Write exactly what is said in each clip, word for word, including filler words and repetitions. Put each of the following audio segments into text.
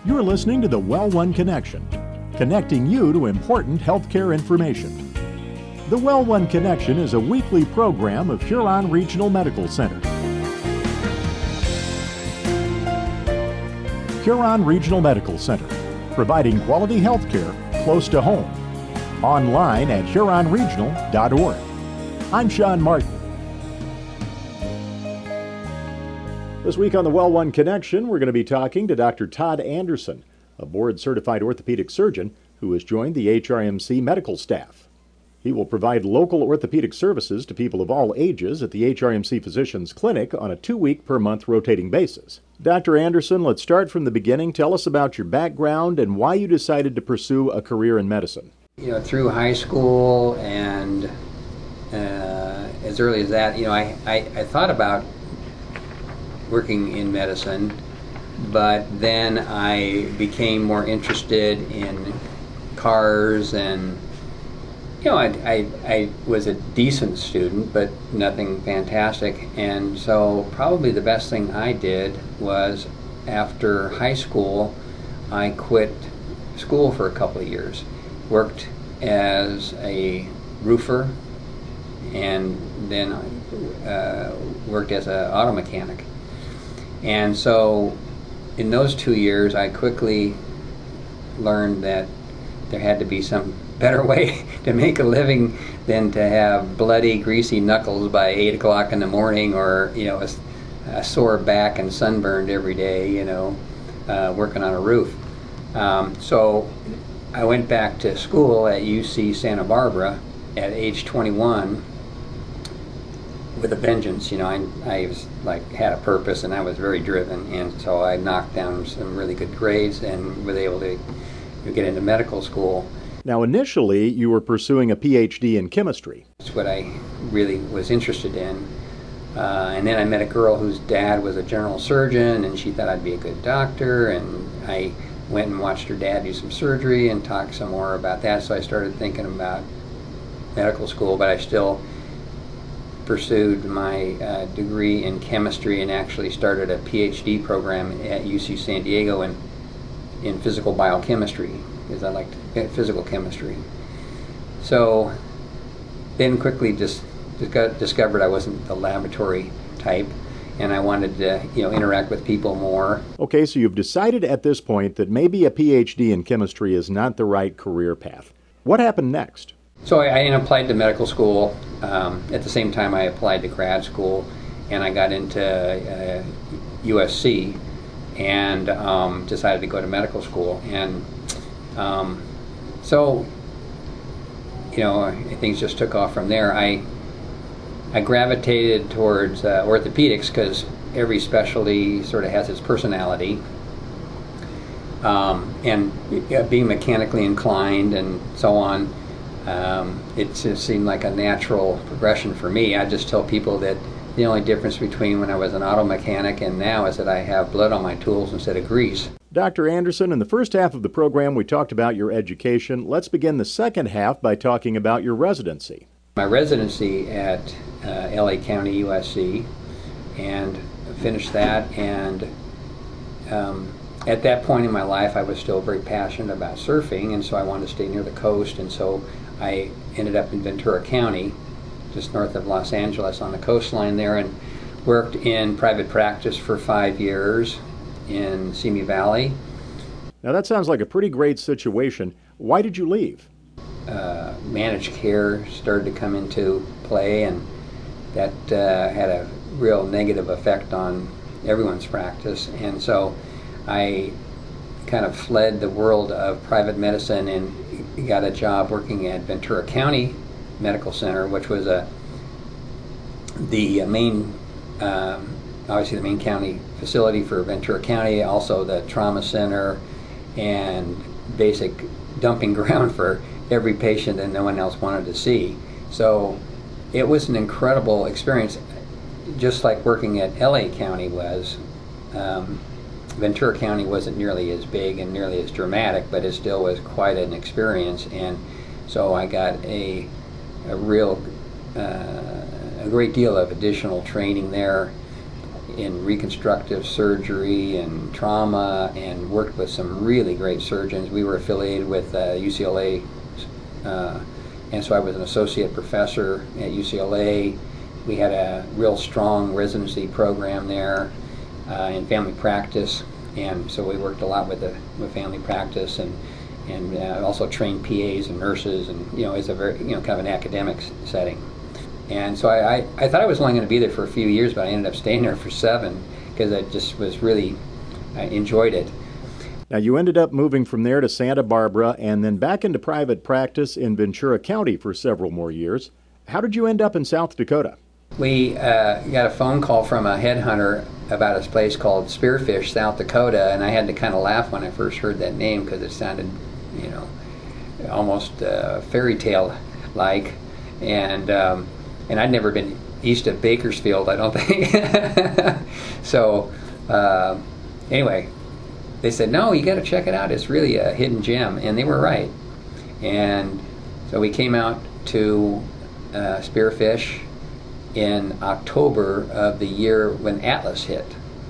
You're listening to the Well One Connection, connecting you to important healthcare information. The Well One Connection is a weekly program of Huron Regional Medical Center. Huron Regional Medical Center, providing quality healthcare close to home. Online at huron regional dot org. I'm Sean Martin. This week on the Well One Connection, we're going to be talking to Doctor Todd Anderson, a board-certified orthopedic surgeon who has joined the H R M C medical staff. He will provide local orthopedic services to people of all ages at the H R M C Physicians Clinic on a two-week per month rotating basis. Doctor Anderson, let's start from the beginning. Tell us about your background and why you decided to pursue a career in medicine. You know, through high school and uh, as early as that, you know, I, I, I thought about working in medicine, but then I became more interested in cars, and you know, I, I, I was a decent student, but nothing fantastic, and so probably the best thing I did was after high school, I quit school for a couple of years, worked as a roofer, and then uh, worked as an auto mechanic. And so in those two years, I quickly learned that there had to be some better way to make a living than to have bloody, greasy knuckles by eight o'clock in the morning, or, you know, a, a sore back and sunburned every day, you know, uh, working on a roof. Um, so I went back to school at U C Santa Barbara at age twenty-one with a vengeance. You know, I, I was like had a purpose, and I was very driven, and so I knocked down some really good grades and was able to get into medical school. Now, initially, you were pursuing a P H D in chemistry. That's what I really was interested in. Uh, and then I met a girl whose dad was a general surgeon, and she thought I'd be a good doctor, and I went and watched her dad do some surgery and talked some more about that, so I started thinking about medical school, but I still pursued my uh, degree in chemistry and actually started a P H D program at U C San Diego in, in physical biochemistry, because I liked physical chemistry. So then quickly just discovered I wasn't the laboratory type, and I wanted to, you know, interact with people more. Okay, so you've decided at this point that maybe a P H D in chemistry is not the right career path. What happened next? So I, I applied to medical school. Um, at the same time, I applied to grad school, and I got into uh, U S C and um, decided to go to medical school. And um, so, you know, things just took off from there. I I gravitated towards uh, orthopedics because every specialty sort of has its personality. Um, and uh, being mechanically inclined and so on, Um, it just seemed like a natural progression for me. I just tell people that the only difference between when I was an auto mechanic and now is that I have blood on my tools instead of grease. Doctor Anderson, in the first half of the program we talked about your education. Let's begin the second half by talking about your residency. My residency at uh, L A County U S C, and finished that, and um, at that point in my life I was still very passionate about surfing, and so I wanted to stay near the coast, and so I ended up in Ventura County, just north of Los Angeles on the coastline there, and worked in private practice for five years in Simi Valley. Now that sounds like a pretty great situation. Why did you leave? Uh, managed care started to come into play, and that uh, had a real negative effect on everyone's practice, and so I kind of fled the world of private medicine and got a job working at Ventura County Medical Center, which was a the main, um, obviously the main county facility for Ventura County, also the trauma center and basic dumping ground for every patient that no one else wanted to see. So it was an incredible experience, just like working at L A County was. Um, Ventura County wasn't nearly as big and nearly as dramatic, but it still was quite an experience, and so I got a, a real, uh, a great deal of additional training there, in reconstructive surgery and trauma, and worked with some really great surgeons. We were affiliated with uh, U C L A, uh, and so I was an associate professor at U C L A. We had a real strong residency program there uh, in family practice, and so we worked a lot with the with family practice, and and uh, also trained P As and nurses, and you know, it's a very, you know, kind of an academic setting. And so I, I, I thought I was only going to be there for a few years, but I ended up staying there for seven because I just was really, I enjoyed it. Now, you ended up moving from there to Santa Barbara and then back into private practice in Ventura County for several more years. How did you end up in South Dakota? We uh, got a phone call from a headhunter about a place called Spearfish, South Dakota, and I had to kind of laugh when I first heard that name because it sounded, you know, almost uh, fairy tale-like. And um, and I'd never been east of Bakersfield, I don't think. So uh, anyway, they said, no, you got to check it out. It's really a hidden gem, and they were right. And so we came out to uh, Spearfish in October of the year when Atlas hit.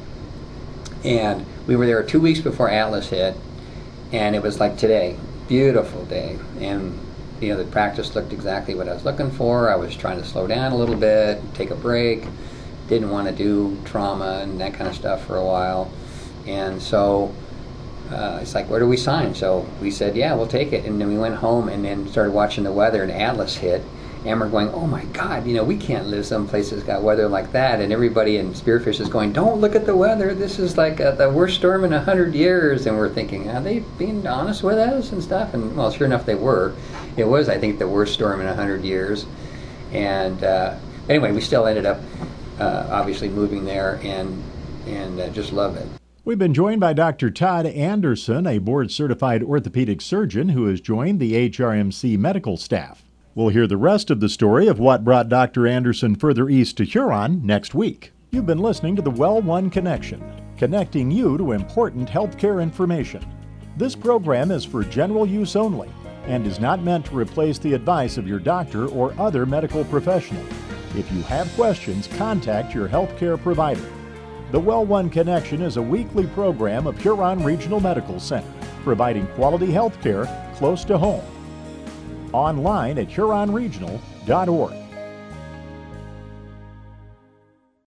And we were there two weeks before Atlas hit, and it was like today, beautiful day. And you know, the practice looked exactly what I was looking for. I was trying to slow down a little bit, take a break, didn't want to do trauma and that kind of stuff for a while. And so uh, it's like, where do we sign? So we said, yeah, we'll take it. And then we went home and then started watching the weather, and Atlas hit. And we're going, oh my God, you know, we can't live someplace that's got weather like that. And everybody in Spearfish is going, don't look at the weather. This is like a, the worst storm in a hundred years. And we're thinking, are they being honest with us and stuff? And well, sure enough, they were. It was, I think, the worst storm in a hundred years. And uh, anyway, we still ended up uh, obviously moving there, and and uh, just love it. We've been joined by Doctor Todd Anderson, a board-certified orthopedic surgeon who has joined the H R M C medical staff. We'll hear the rest of the story of what brought Doctor Anderson further east to Huron next week. You've been listening to the Well One Connection, connecting you to important healthcare information. This program is for general use only and is not meant to replace the advice of your doctor or other medical professional. If you have questions, contact your healthcare provider. The Well One Connection is a weekly program of Huron Regional Medical Center, providing quality healthcare close to home. Online at huron regional dot org.